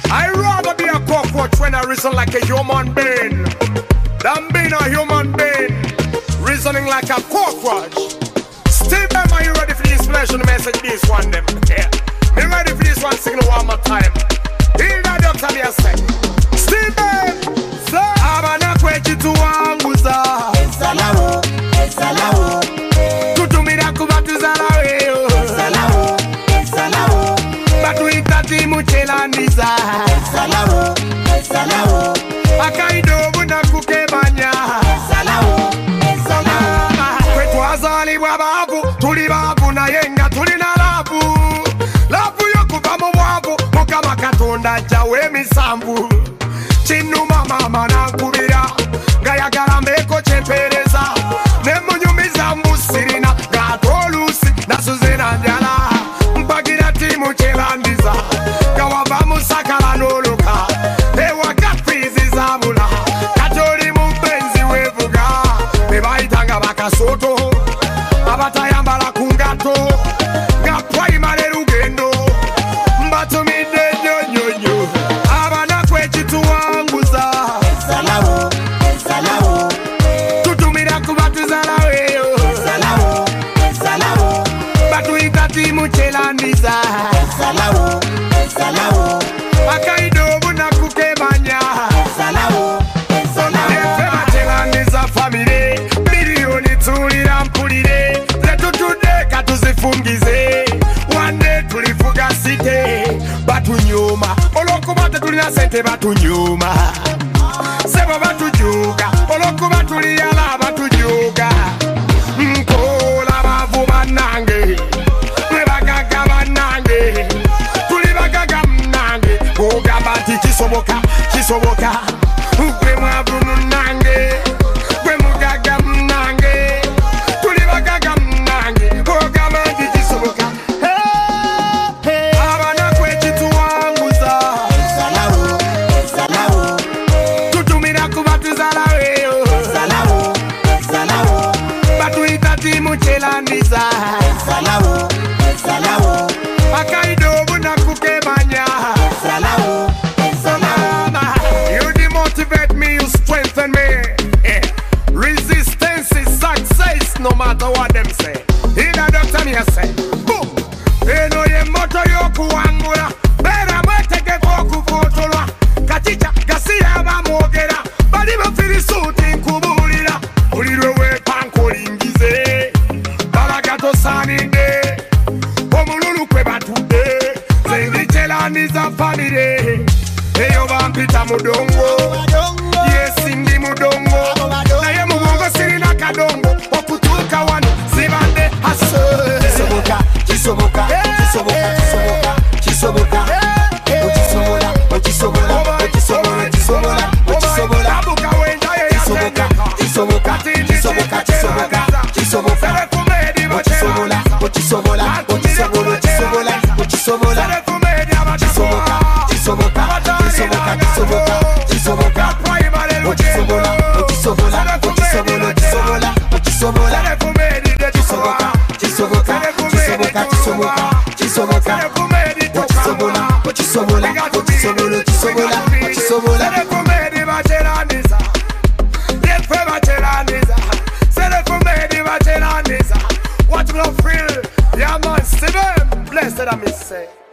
I'd rather be a cockroach when I reason like a human being than being a human being reasoning like a cockroach. Steve, are you ready for the inspiration message? This one, them. Yeah. Me ready for this one, signal one more time. Hear that doctor me a say. Steve, sir, abana kwechi tuwanguza. Esalawo, esalawo. Tutumira kubatuzalawe. Esalawo, esalawo. Batuita timu chelandiza. Esalawo, esalawo. Akaidobu na kukebanya. Esalawo, esalawo. Kwetu azalibwa babu, tuli babu na yenga tuli na labu. Labu yokuva mu bwavu, Mukama Katonda ajjawo emisanvu. Kinuma mama nankubira, ngayagala mbeeko kyempeereza. Ne munyumiza mbusirina, ng'ate oluusi nasuze na njala. Mpagira timu kyelandiza, nga wava mu sakala n'oluka. Ewaka fiizi zaabula, kati oli mu benzi weevuga. Be bayitanga bakasoto, abatayambala ku ngato, nga primary lugendo. Mbatumidde nnyonnyonnyo, abanaku ekituwanguza. Esalawo, esalawo. Tutumira ku batuzalaweyo. Esalawo, esalawo. Batuyita timu kyelandiza. Esalawo, esalawo. Akaidobu na kukebanya. Esalawo, esalawo. Efeba kyelandiza famire, miliyoni tulira mpulire. Zetutudde katuzifungize, wanne tulifuga site. Batunyuma, olw'okuba tetulina sente batunyuma. Sebo batujuga, olw'okuba tuliyala batujuga. Nkola bavu bannange, mwe bagaga bannange, tuli bagaga munnange. Ogamba nti kisoboka, kisoboka, gwe mwavu munnange, gwe mugaga munnange, tuli bagaga munnange. Ogamba nti kisoboka. Abanaku ekituwanguza. Esalawo, esalawo. Tutumira ku batuzalaweyo. Esalawo, esalawo. Batuyita timu kyelandiza. Esalawo, esalawo. Akaidobu na kukebanya. Esalawo, esalawo. You demotivate me, you strengthen me. Resistance is success, no matter what them say. Hear that doctor me a say. Boom. Eno ye moto yokuwangula, bera mweteke kokuvotolwa. Kachicha gasiya bamwogera, bali bafiri suti nkubulira. Ulirwe wepankolingize, balaga tosanide, omululu kwe batudde. Zendi kyelandiza famire, eyo bampita mudongo. Yes ndi mudongo, naye mu bwongo sirina kadongo. Okutuuka wano zibadde hase. Kisoboka, kisoboka, kisoboka, kisoboka, kisoboka. Okisobola, okisobola, okisobola, okisobola, okisobola. Tabuka wenda ye Kisoboka, kisoboka, kisoboka, kisoboka, kisoboka. Okisobola, okisobola, okisobola, okisobola, okisobola. Kisoboka, kisoboka, kisoboka, kisoboka, kisoboka. Okisobola, okisobola, okisobola, okisobola, okisobola. Kisoboka, kisoboka, kisoboka, kisoboka, kisoboka. Okisobola, okisobola, okisobola, okisobola, okisobola. What you feel? Yeah man, Steven, blessed I miss say.